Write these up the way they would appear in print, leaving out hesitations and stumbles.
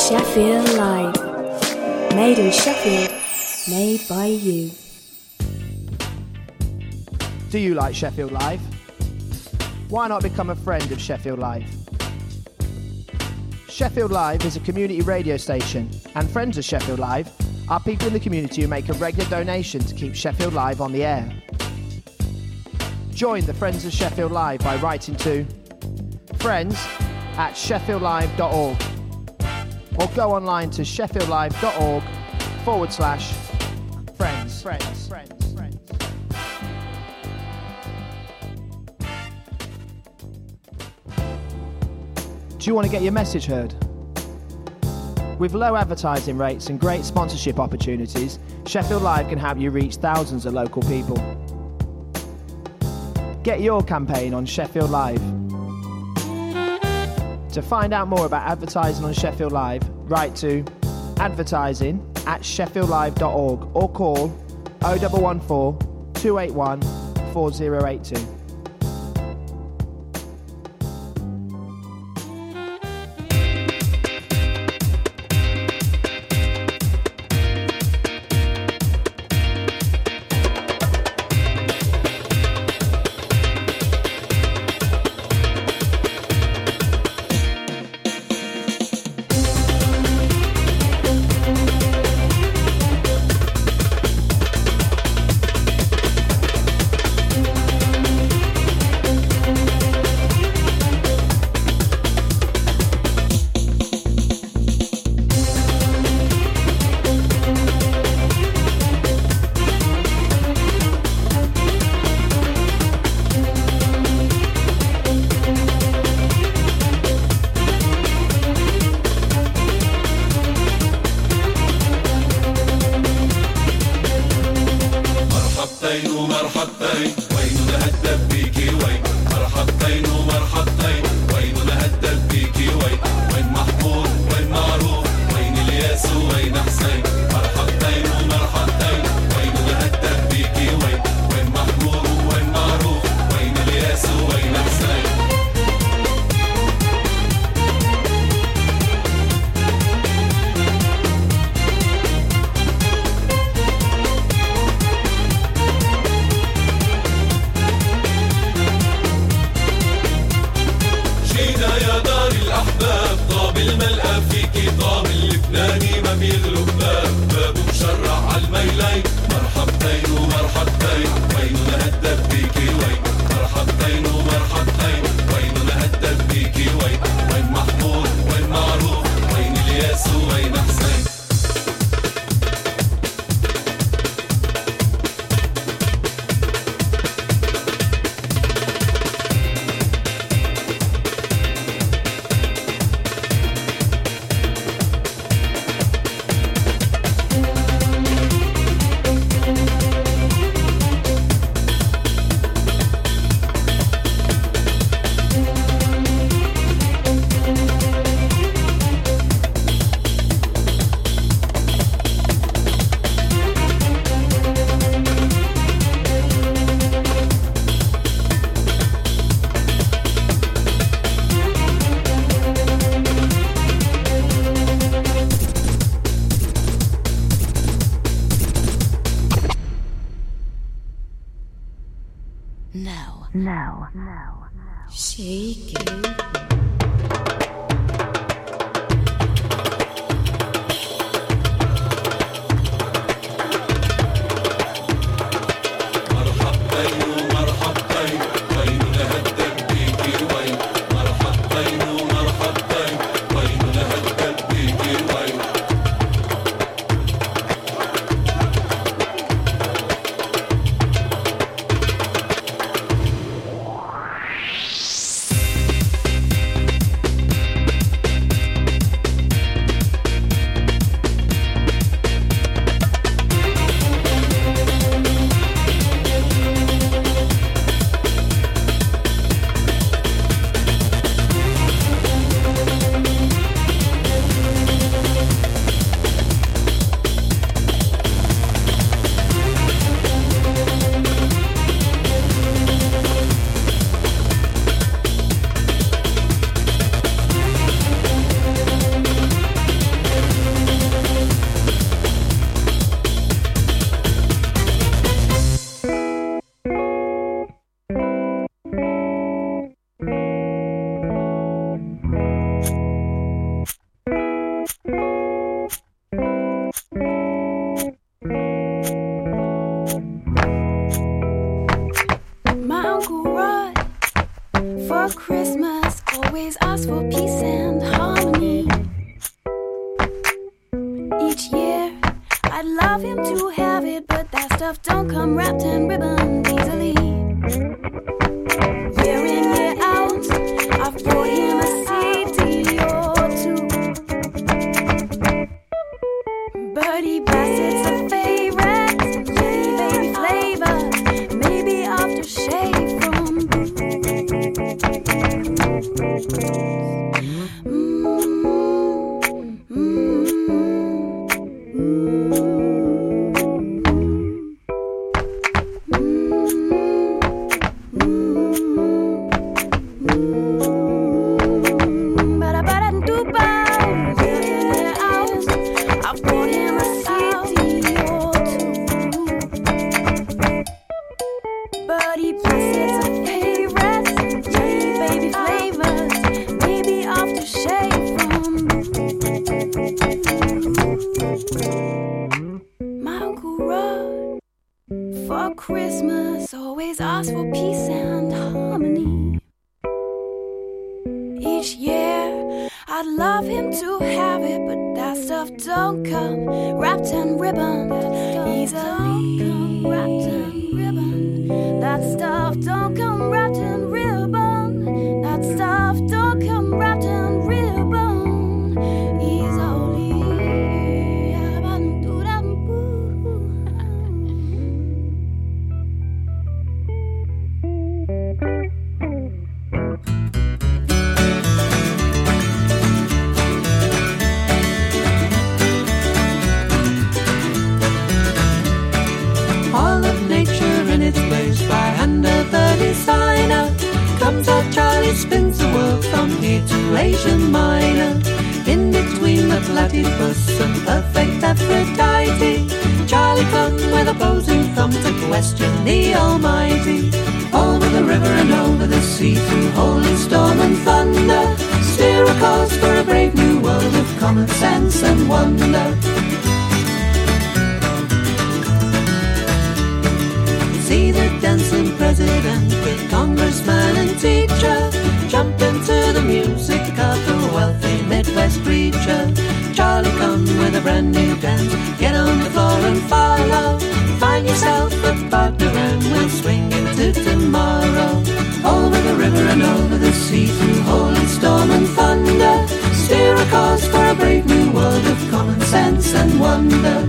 Sheffield Live. Made in Sheffield, made by you. Do you like Sheffield Live? Why not become a friend of Sheffield Live? Sheffield Live is a community radio station, and friends of Sheffield Live are people in the community who make a regular donation to keep Sheffield Live on the air. Join the Friends of Sheffield Live by writing to friends@sheffieldlive.org or go online to sheffieldlive.org/friends. Do you want to get your message heard? With low advertising rates and great sponsorship opportunities, Sheffield Live can help you reach thousands of local people. Get your campaign on Sheffield Live. To find out more about advertising on Sheffield Live, write to advertising@sheffieldlive.org or call 0114 281 4082. Now. Shake it. love him to have it, but that stuff don't come wrapped in ribbon easily. Year in, year out, I've bought him a CD or two, but he Bassett's a favorite, Jelly Baby flavor, maybe aftershave from Christmas, always ask for peace and harmony. Each year, I'd love him to have it, but that stuff don't come wrapped in ribbon easily. That stuff don't come wrapped in ribbon. That stuff don't come wrapped in ribbon easily. Comes out Charlie, spins the world from here to Asia Minor. In between the platypus and perfect Aphrodite, Charlie come with opposing thumb to question the Almighty. Over the river and over the sea, through holy storm and thunder, steer a course for a brave new world of common sense and wonder. See the dancing president with congressman and teacher jump into the music of the wealthy Midwest preacher. Charlie come with a brand new dance, get on the floor and follow. Find yourself a partner and we'll swing into tomorrow. Over the river and over the sea, through holy storm and thunder, steer a course for a brave new world of common sense and wonder.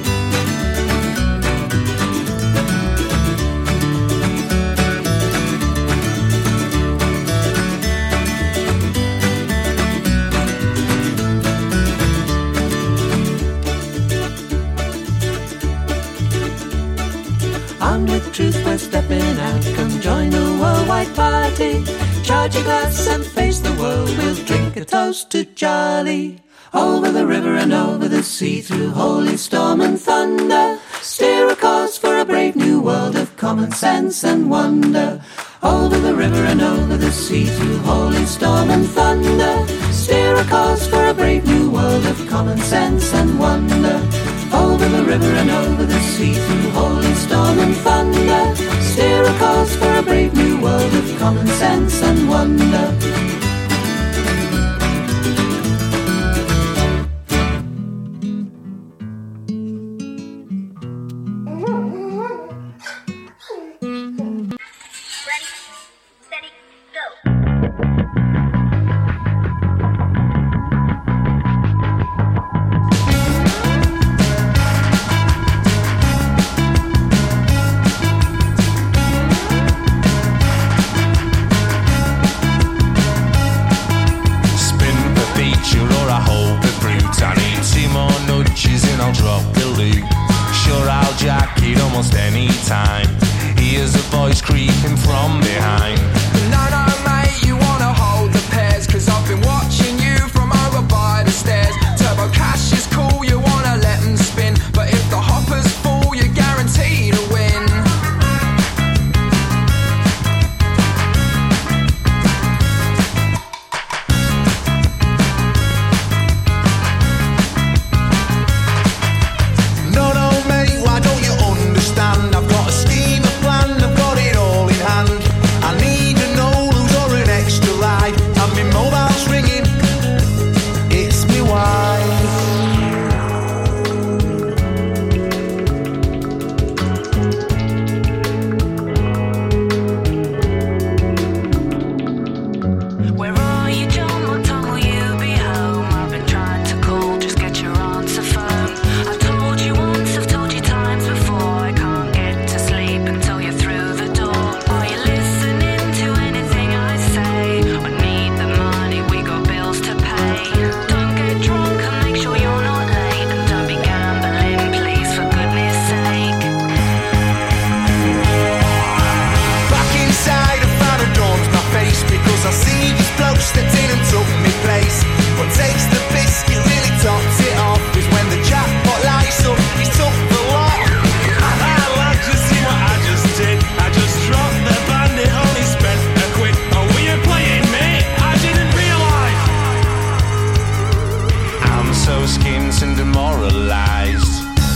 Armed with truth, we're stepping out. Come join the worldwide party. Charge your glass and face the world. We'll drink a toast to Charlie. Over the river and over the sea, through holy storm and thunder, steer a course for a brave new world of common sense and wonder. Over the river and over the sea, through holy storm and thunder, steer a course for a brave new world of common sense and wonder. Over the river and over the sea, through holy storm and thunder, steer a course for a brave new world of common sense and wonder.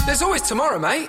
There's always tomorrow, mate.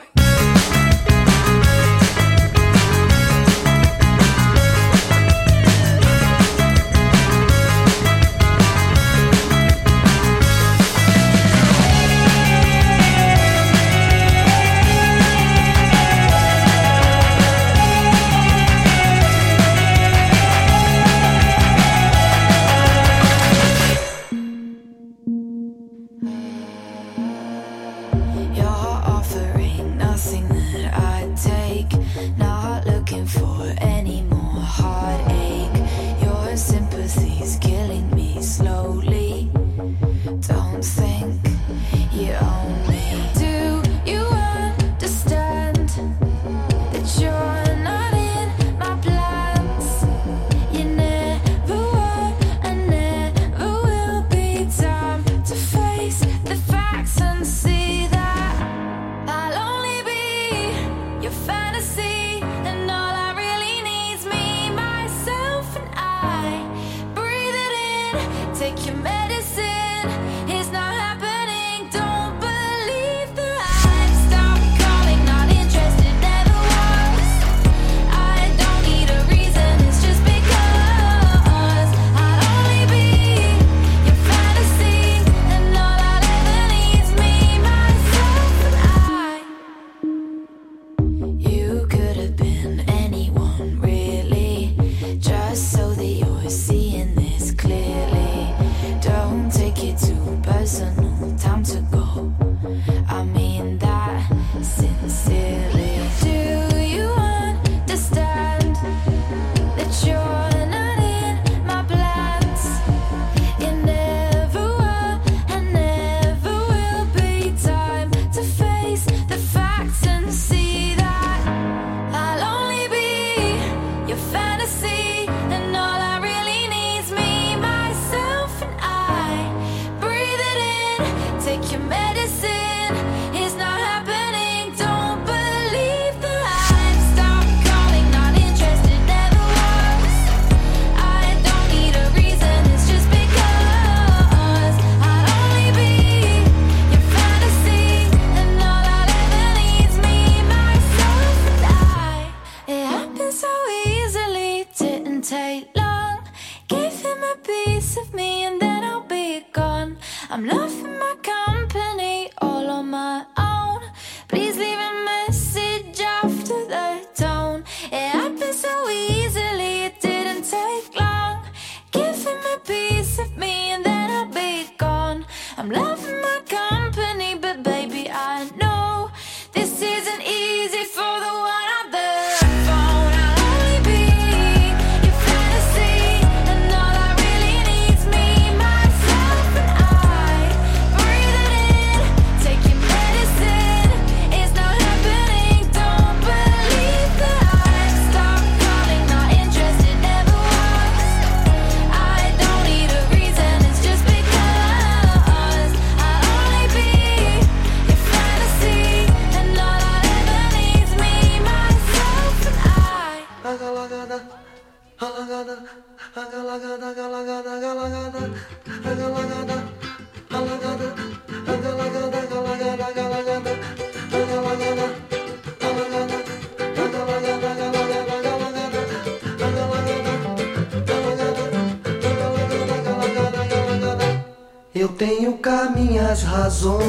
Eu tenho cá minhas razões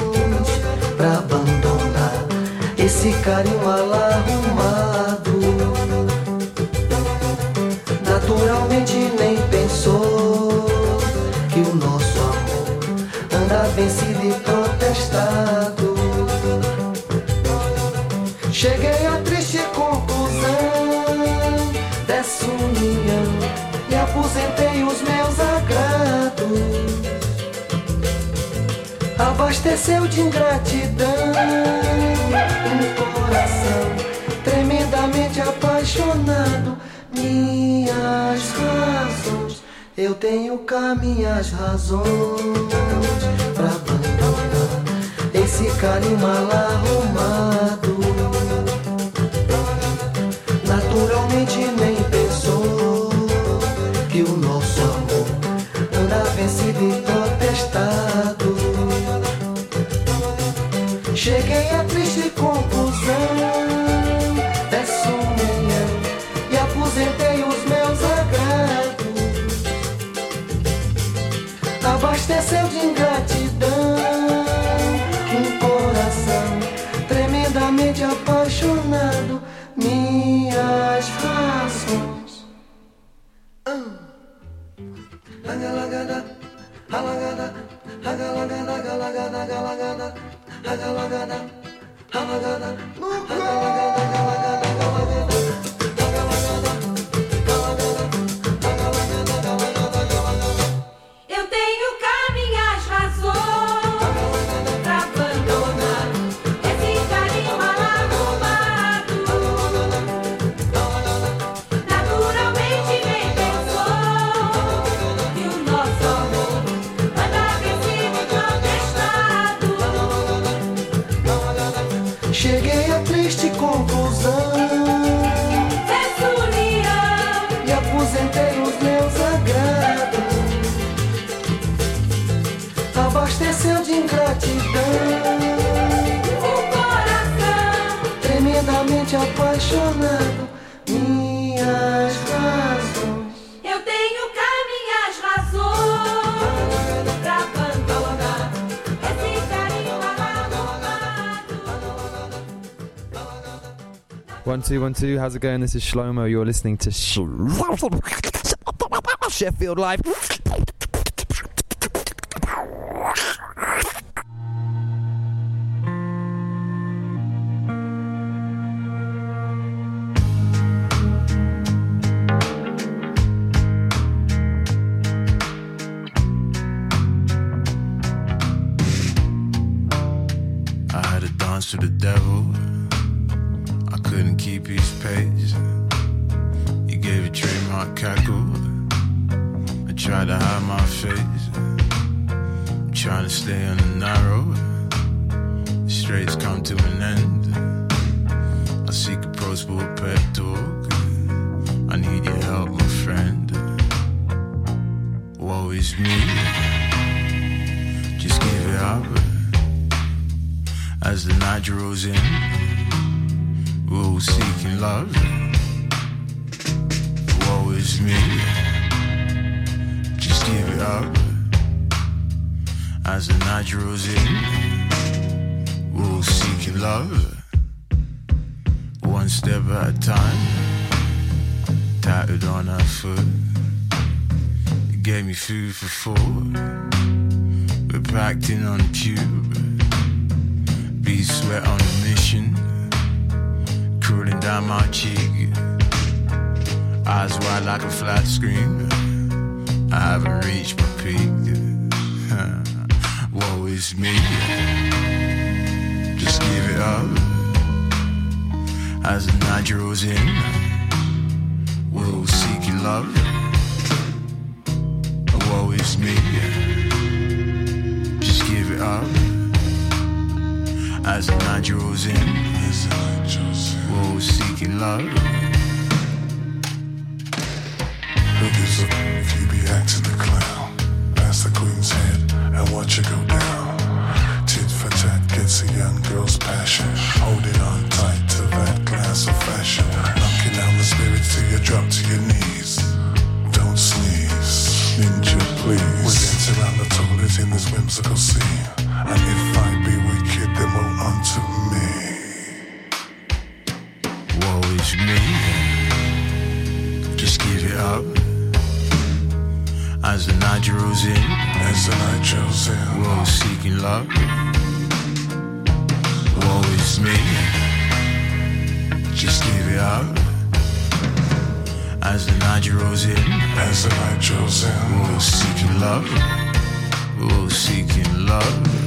pra abandonar esse carinho alarmado. Naturalmente nem pensou que o nosso amor anda vencido e protestado. Cheguei à triste conclusão dessa união e aposentei os meus agrados. Abasteceu de ingratidão um coração tremendamente apaixonado. Minhas razões, eu tenho cá minhas razões pra abandonar esse carinho mal arrumado. Naturalmente nem pensou que o nosso amor anda vencido e protestado. Cheguei à triste conclusão, peço união e aposentei os meus agrados. Abasteceu de ingratidão um coração tremendamente apaixonado, minhas razões. Agalagada, alagada, agalagada, agalagada, agalagada, agalagada, alagada, agalagada, agalagada, agalagada. Eu tenho cá minhas razões pra abandonar esse carinho mal arrumado. Naturalmente nem pensou que o nosso amor anda vencido e contestado. Cheguei à triste conclusão, Peço união e aposentei os meus agrados. Abasteceu de ingratidão o coração. tremendamente apaixonado, minhas razões. Eu tenho cá minhas razões pra abandonar esse carinho mal arrumado. 1 2 1 2. How's it going? This is Shlomo. You're listening to Sheffield Live. I had a dance with the devil. I couldn't keep his pace. He gave a trademark cackle. I tried to hide my face. I'm trying to stay on the narrow. The straight's come to an end. I seek approachable pep talk. I need your help, my friend. Woe is me. Just give it up. As the night draws in, we're all seeking love. Woe is me. Just give it up. As the night draws in, we're all seeking love. One step at a time, tattooed on her foot. It gave me food for thought. We're packed in on the tube. Bees sweat on a mission, cooling down my cheek. Eyes wide like a flat screen. I haven't reached my peak. Woe is me. Just give it up. As the night draws in, we're all seeking love. Woe is me. Just give it up. As the night draws in, we're all seeking love. Who gives up if you be acting the clown? Pass the queen's head and watch it go down. Tit for tat gets a young girl's passion. Holding on tight to that glass of fashion. Knocking down the spirits till you drop to your knees. Don't sneeze, ninja please. We dance around the toilet in this whimsical scene. And if I be wicked, then woe unto me. Woe is me. Just give it up. As the night draws in, we're all seeking love. Woe is me. Just give it up. As the night draws in, we're all seeking love. We're all seeking love.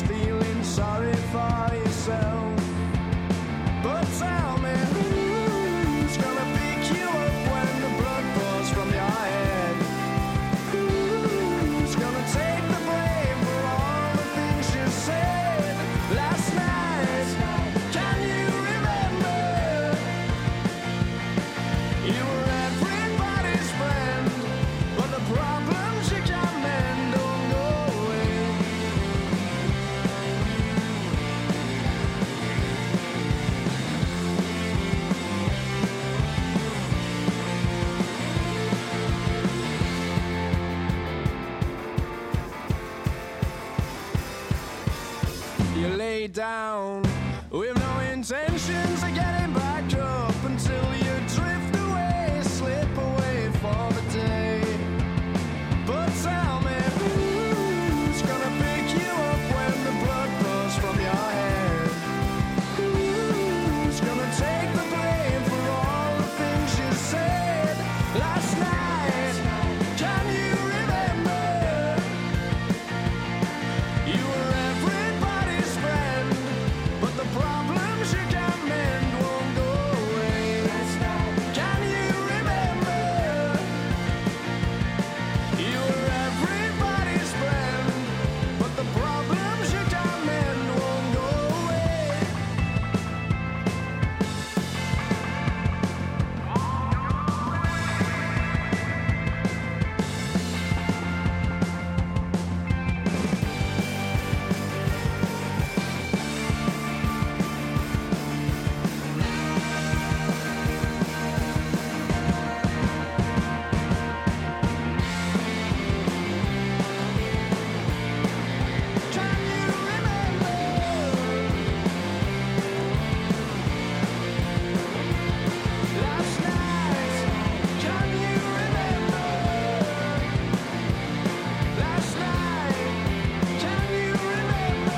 feeling sorry for yourself. But tell me, who's gonna pick you up when the blood pours from your head? Who's gonna take the blame for all the things you said last night? Can you remember? You were everybody's friend, but the problems you can't mend don't go away. You lay down with no intentions of getting back up until you drift away, slip away for the day. But tell me, who's gonna pick you up when the blood pours from your head? Who's gonna take the blame for all the things you said last night? Can you remember? You were everybody's friend, but the problems you can't mend won't go away. Can you remember? You were everybody's friend, but the problems you can't mend won't go away. Can you remember? Last night, can you remember? Last night, can you remember?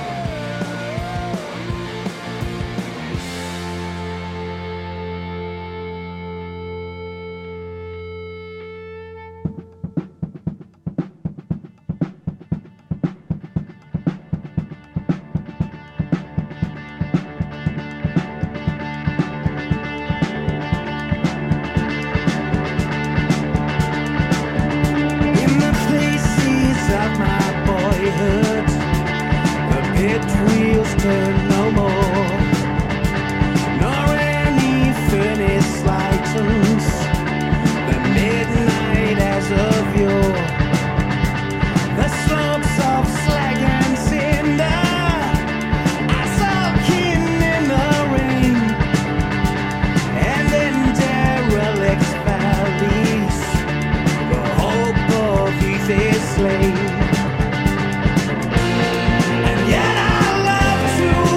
In the places of my boyhood, the pit wheels turn no more, nor any furnace lightens the midnight as of yore. The slopes of slag and cinder are soaking in the rain, and in derelict valleys the hope of youth is slain. And yet I love to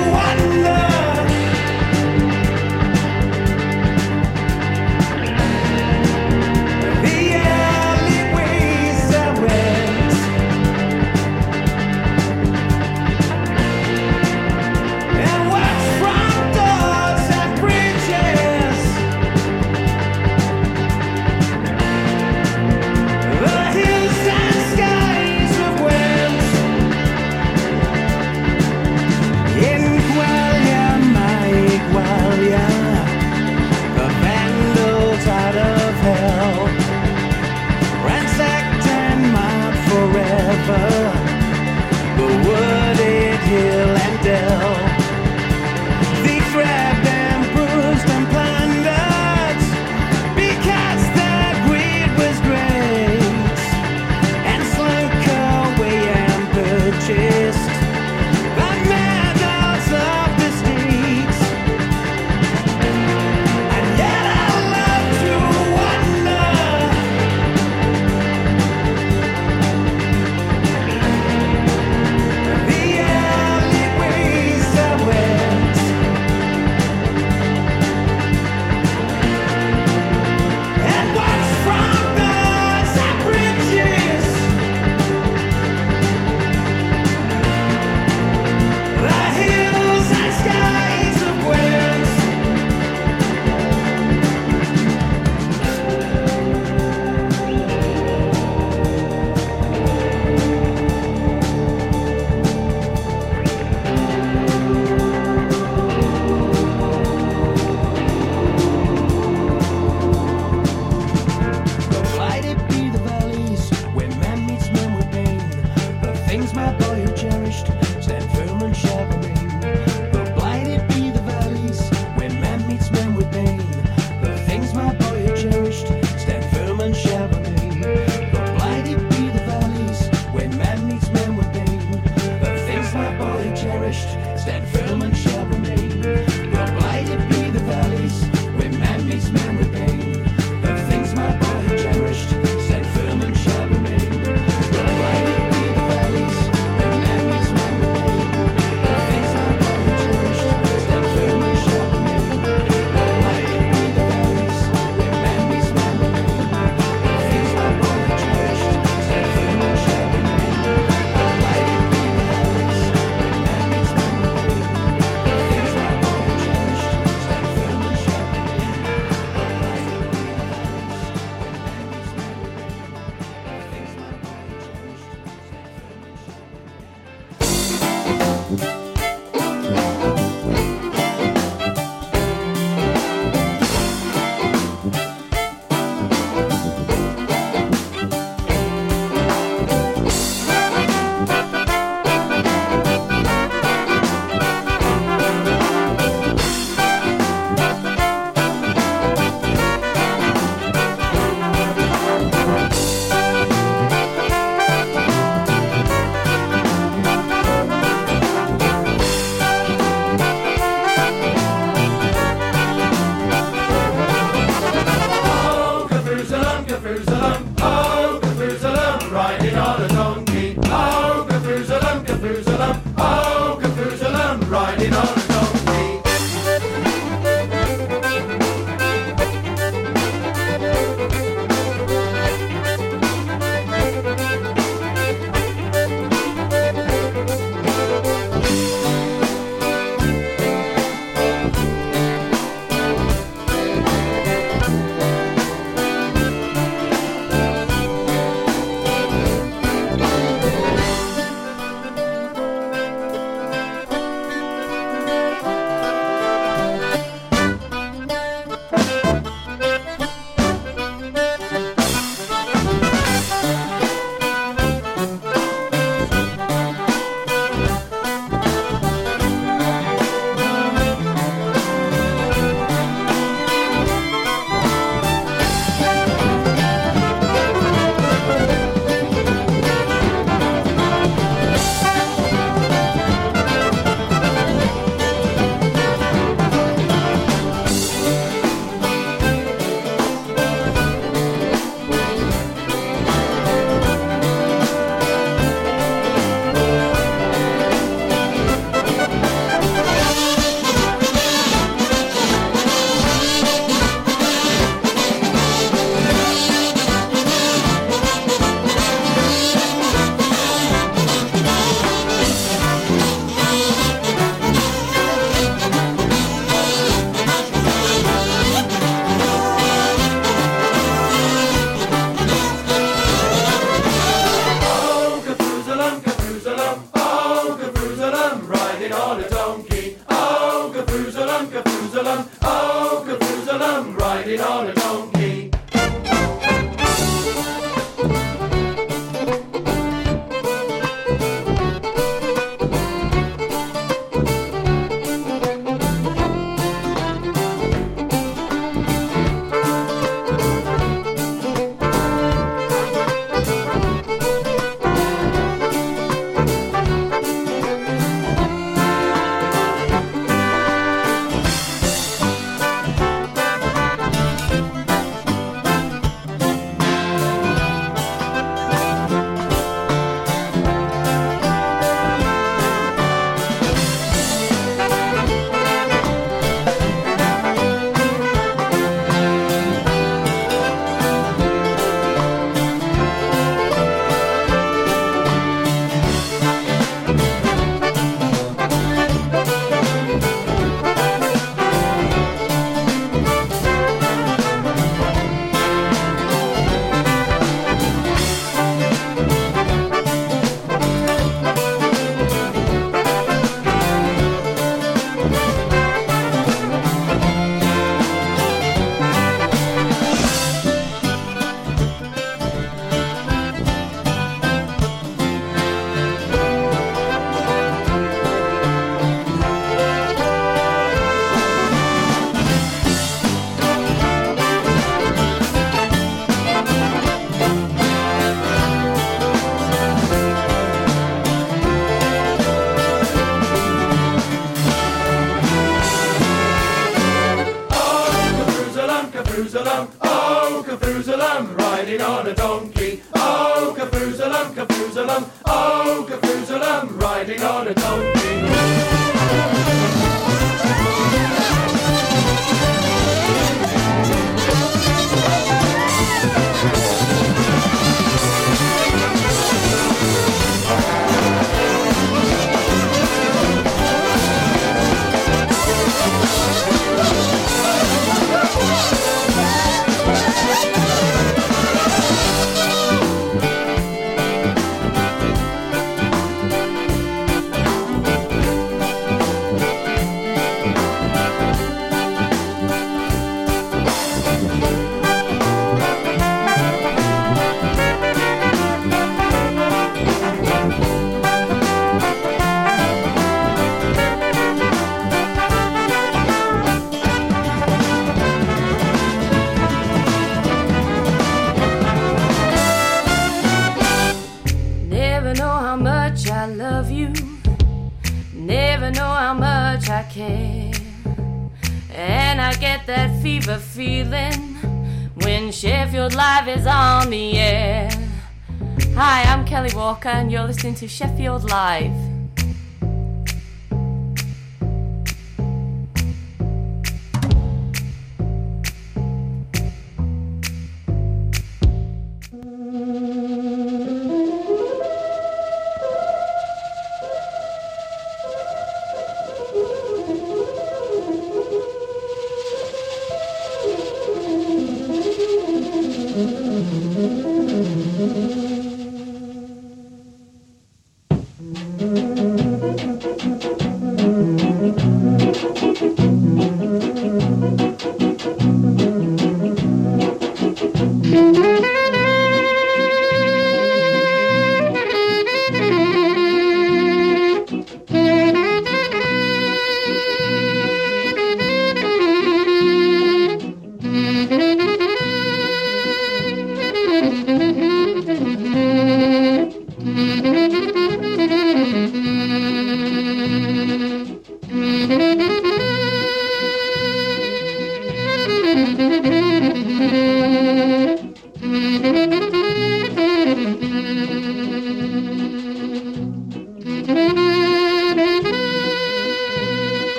Kafoozalum, oh Kafoozalum, riding on a donkey. Oh Kafoozalum, Kafoozalum, oh Kafoozalum, riding on a donkey. I care, and I get that fever feeling when Sheffield Live is on the air. Hi, I'm Kelly Walker and you're listening to Sheffield Live.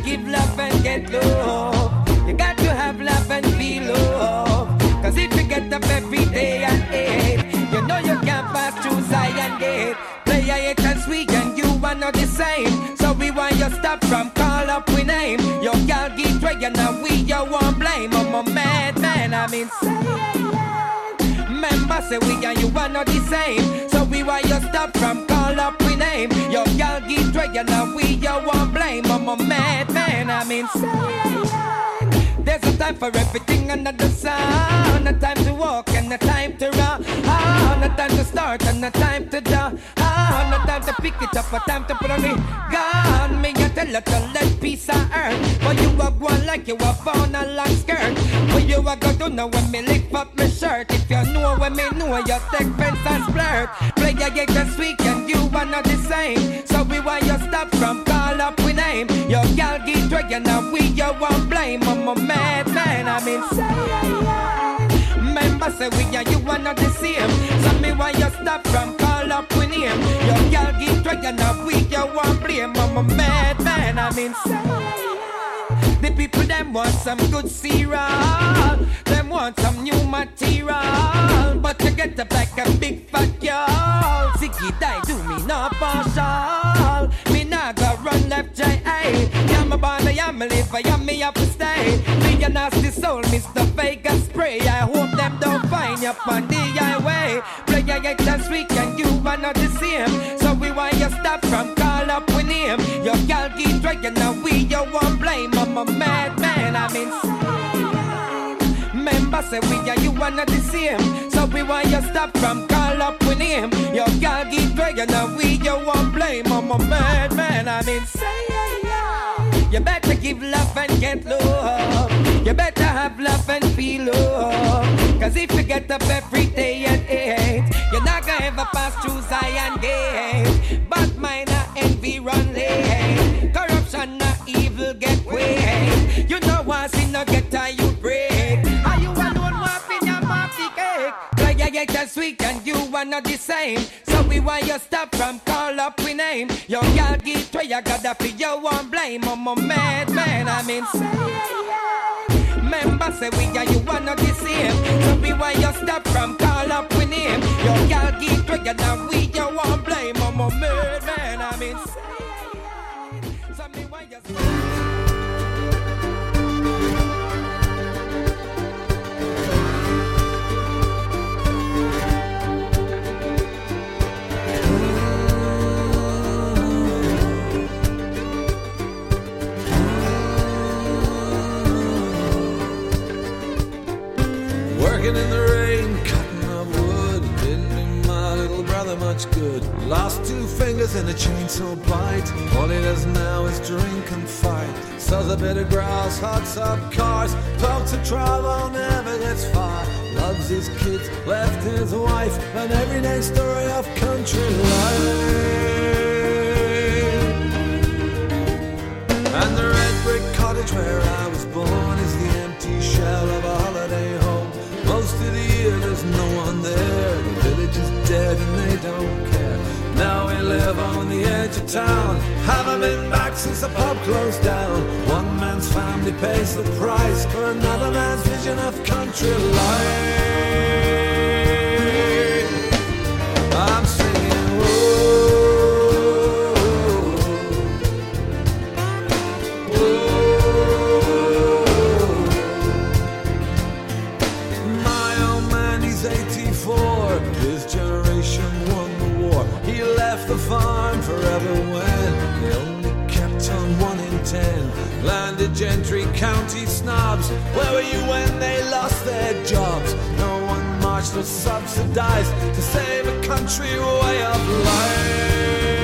give love and get love. You got to have love and feel love. Cause if you get up every day and hate, you know you can't pass through Zion Gate. Play it as we and you are not the same. So we want you stop from call up we name. Your girl get dragging and we you won't blame. I'm a madman, I'm insane. Remember say we and you are not the same. So we want you stop from call up we name. Your girl get dragging and we you won't blame. I'm a madman, I'm insane. There's a time for everything under the sun. A time to walk and a time to run. A time to start and a time to done. A time to pick it up, a time to put on it. God, me you tell her to let peace on earth. But you are going like you are found a long skirt. What you are going to know when me lift up my shirt. If you know when me know you take fence and flirt. Play a gig this weekend, you are not the same. So we want you stop from call up we name. Your girl get dragging and we you won't blame. I'm a madman, I'm insane. Remember say we and you are not the same. So me want you stop from call up we name. Your girl get dragging and we you won't blame. I'm a madman, I'm insane. The people them want some good cereal. Them want some new material. But to get up like a big fat girl. Ziggy die do me no partial. Me nah go run left J.A. Yeah me born, yeah me live, yeah me have to stay. Me a nasty soul, Mr. Vegas spray. I hope them don't find you on the highway. Play a get this weekend, you are not the same. So we want you stop from call up we name. Your girl get dragging and we you won't blame. I'm a madman, I'm insane. Remember say we and you are not the same. So we want you stop from call up we name. Your girl get dragging and we you won't blame. I'm a madman, I'm insane. You better give love and get love. You better have love and feel love. Cause if you get up every day and hate, you're not gonna ever pass through Zion Gate. But mine are envy run late. Corruption not evil get way. You know once in no get how you break. Are you alone whopping your muffy cake? Like you get this weekend, you are not the same. So we want you stop from call up we name. Your girl get where you gotta feel you won't blame. I'm a madman, I'm insane. Remember say we and you are not the same. So we want you stop from call up we name. Your girl get where you we you won't blame. I'm a madman, I'm insane. So me want you stop. Working in the rain, cutting up wood, didn't do my little brother much good. Lost 2 fingers in a chainsaw bite. All he does now is drink and fight. Sells a bit of grass, hots up cars, talks of travel, never gets far. Loves his kids, left his wife, an everyday story of country life. And the red brick cottage where I was born is the empty shell of a holiday home. Most of the year there's no one there. The village is dead and they don't care. Now we live on the edge of town. Haven't been back since the pub closed down. One man's family pays the price for another man's vision of country life. I'm singing, whoa. The farm forever when they only kept on 1 in 10. Landed gentry, county snobs. Where were you when they lost their jobs? No one marched or subsidized to save a country way of life.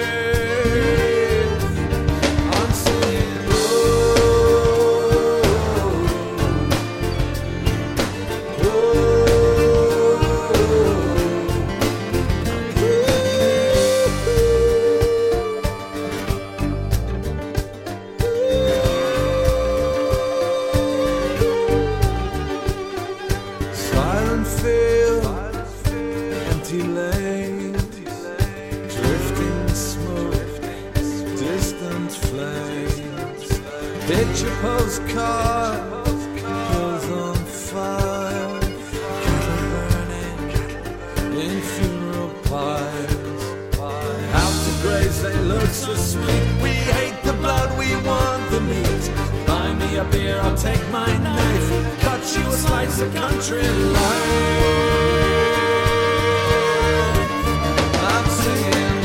I'm singing, Picture postcard, goes on fire, cattle burning in funeral pyres. Out to graves they look so sweet. We hate the blood, we want the meat. Buy me a beer, I'll take my knife, cut you a slice of country life. I'm singing,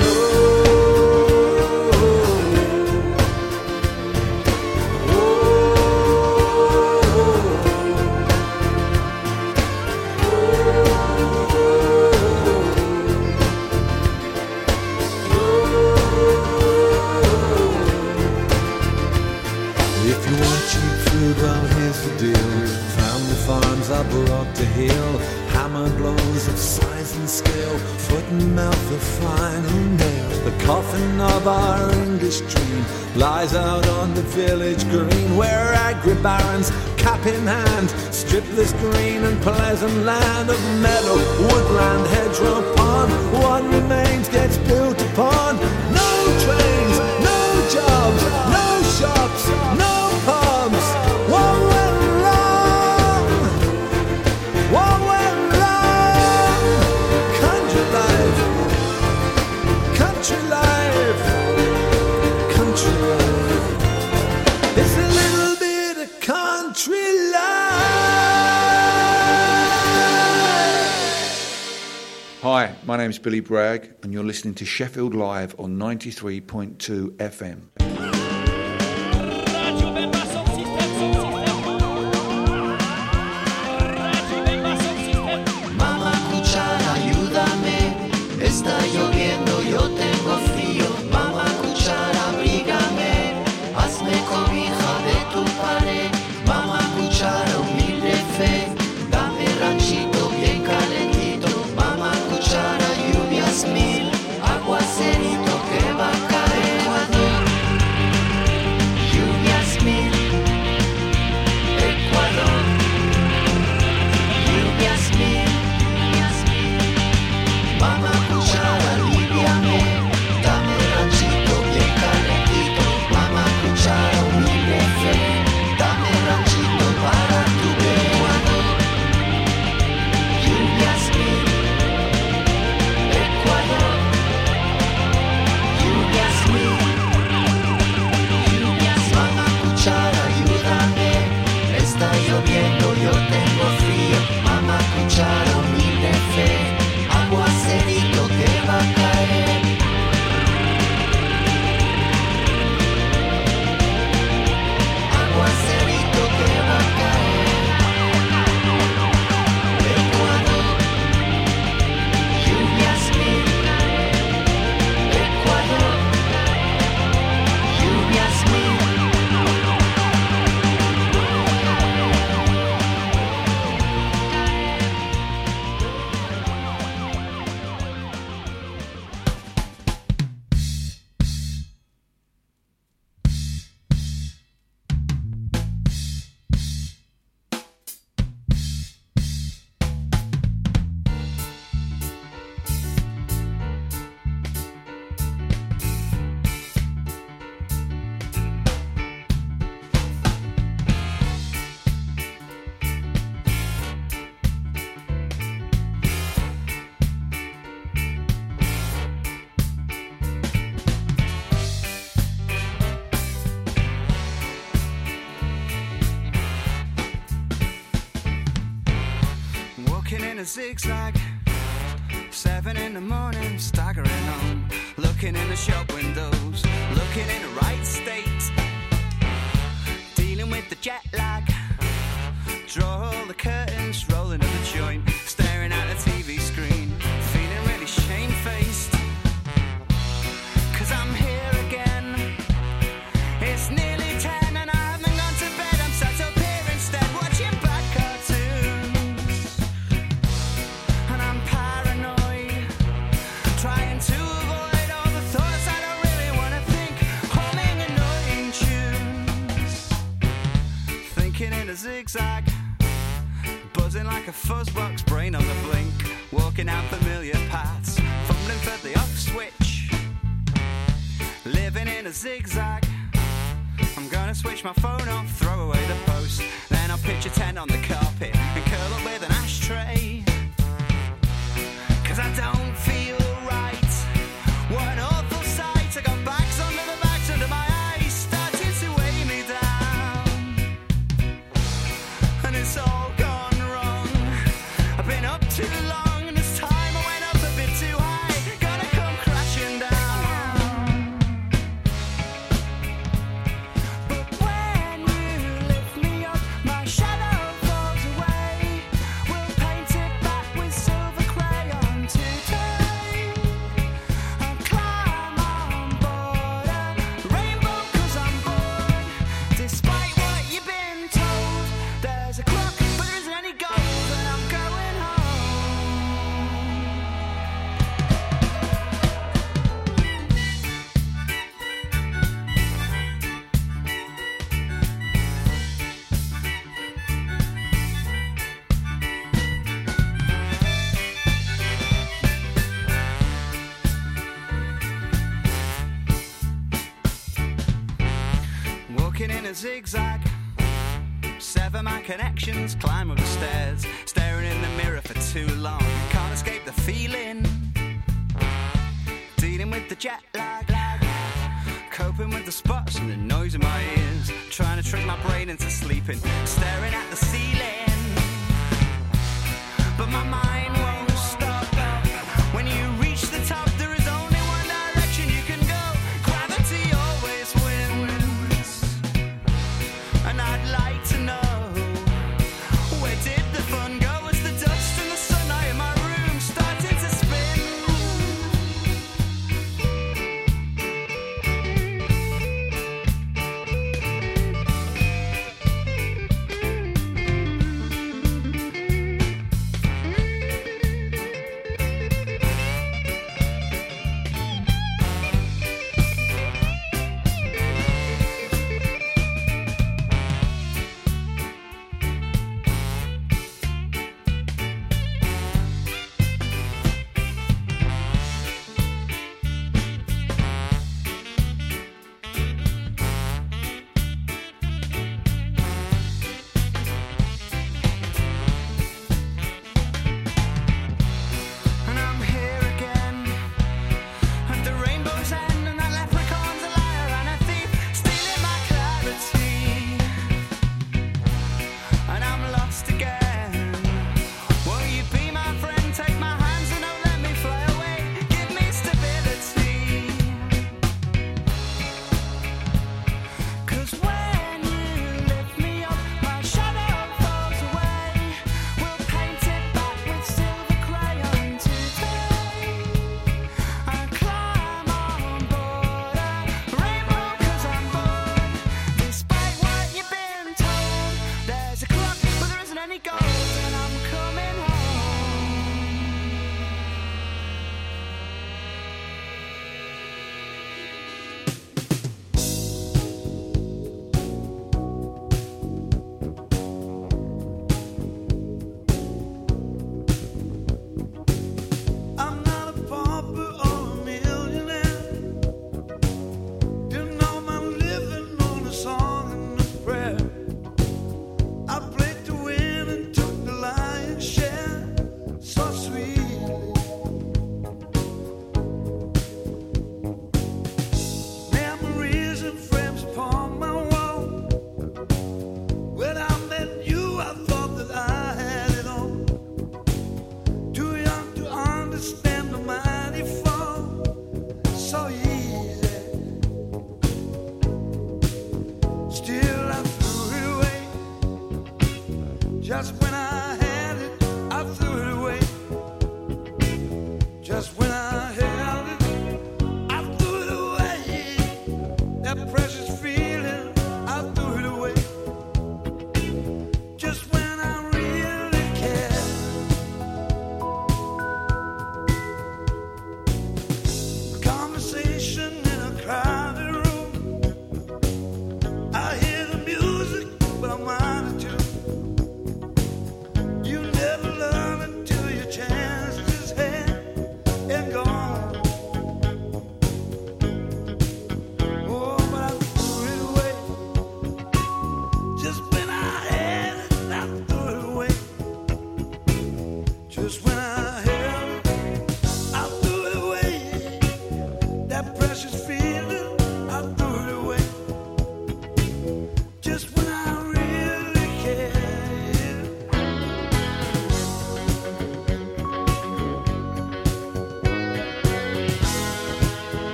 well, here's the deal. Family farms are brought to heel. Hammer blows of size and scale. Foot and mouth of final nail. The coffin of our English dream lies out on the village green, where agri-barons, cap in hand, strip this green and pleasant land of meadow, woodland, hedgerow, pond. One remains, gets built upon. No trains, no jobs, no shops, no pubs. What went wrong? What went wrong? Country life, country life, country life. It's a little bit of country life. Hi, my name's Billy Bragg, and you're listening to Sheffield Live on 93.2 FM. Está lloviendo, yo tengo frío. Mamá cuchara, abrígame. Hazme cobija de tu pared. Mamá cuchara, humilde fe. Dame ranchito bien calentito. Mamá cuchara, lluvias mil. Aguacerito que va a caer. Ecuador. Lluvias mil. Ecuador. Lluvias mil. Mamá cuchara, aliviame, dame ranchito bien calentito. Mamá cuchara, humilde fe, dame ranchito para tu Ecuador. Lluvias mil, Ecuador. Lluvias mil, lluvias. Mamá cuchara, ayúdame, está lloviendo, yo tengo frío. Mamá cuchara, humilde fe, aguacerito que va a caer. Aguacerito que va a caer. Ecuador. Lluvias mil. Ecuador. Lluvias mil. In a zigzag, 7 in the morning, staggering home, looking in the shop windows, looking in the right state, dealing with the jet lag, draw all the curtains, rolling up the joint, staring at the TV screen, feeling really shamefaced, 'cause I'm here again, it's nearly 10 and I haven't gone to bed, I'm sat up here instead, watching bad cartoons. Trying to avoid all the thoughts I don't really want to think, humming annoying tunes, thinking in a zigzag, buzzing like a fuzzbox, brain on the blink, walking out familiar paths, fumbling for the off switch, living in a zigzag. I'm gonna Gonna switch my phone off, throw away the post. Then I'll pitch a tent on the carpet and curl up with an ashtray. 'Cause I don't feel right. What an awful sight. I got bags under the bags under my eyes, starting to weigh me down. And it's all gone wrong. I've been up too long, and this time I went up a bit too high. Gonna come crashing down. But when you lift me up, my shadow falls away. We'll paint it back with silver crayon today. I'll climb on board a rainbow 'cause I'm bored. Despite what you've been told, there's a clock, but there isn't any gold, and I'm going walking in a zigzag. Sever my connections, climb up the stairs. Staring in the mirror for too long, can't escape the feeling. Dealing with the jet lag. Coping with the spots and the noise in my ears. Trying to trick my brain into sleeping. Staring at the ceiling, but my mind won't